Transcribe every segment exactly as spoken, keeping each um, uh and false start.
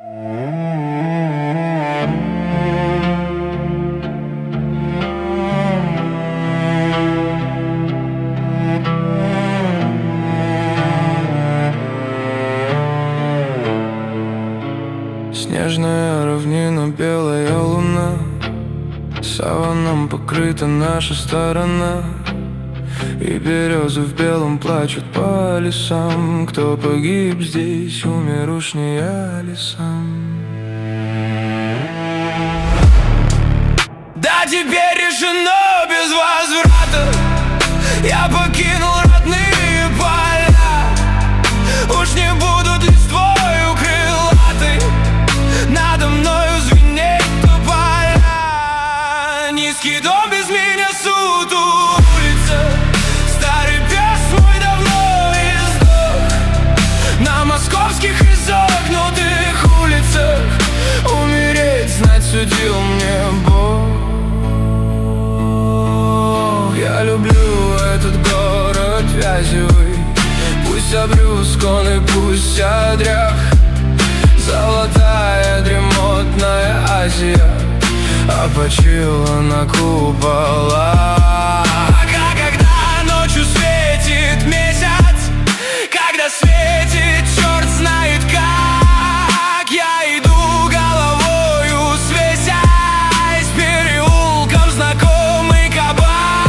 Снежная равнина, белая луна, саваном покрыта наша сторона. И березы в белом плачут по лесам. Кто погиб здесь, умер уж не я ли сам. Да, теперь решено без возврата. Я покинул родные поля. Уж не будут листвою крылатой надо мною звенеть тополя. Низкий дом без меня сутулится. Старый пес мой давно издох. На московских изогнутых улицах умереть, знать, судил мне Бог. Я люблю этот город вязевый. Пусть обрюзган и пусть одрях. Золотая дремотная Азия опочила на куполах. А когда ночью светит месяц, когда светит черт знает как, я иду головою свесясь переулком знакомый кабак.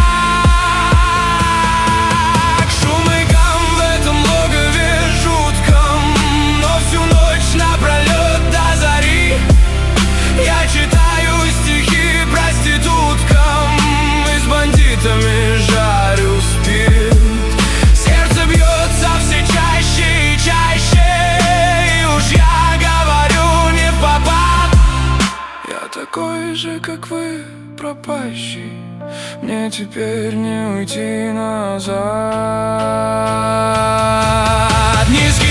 Шум и гам в этом логове жутком, но всю ночь напролет до зари я читаю стихи проституткам и с бандитами жарю спирт. Сердце бьется все чаще и чаще, и уж я говорю не впопад. Я такой же, как вы, пропащий. Мне теперь не уйти назад. Низкий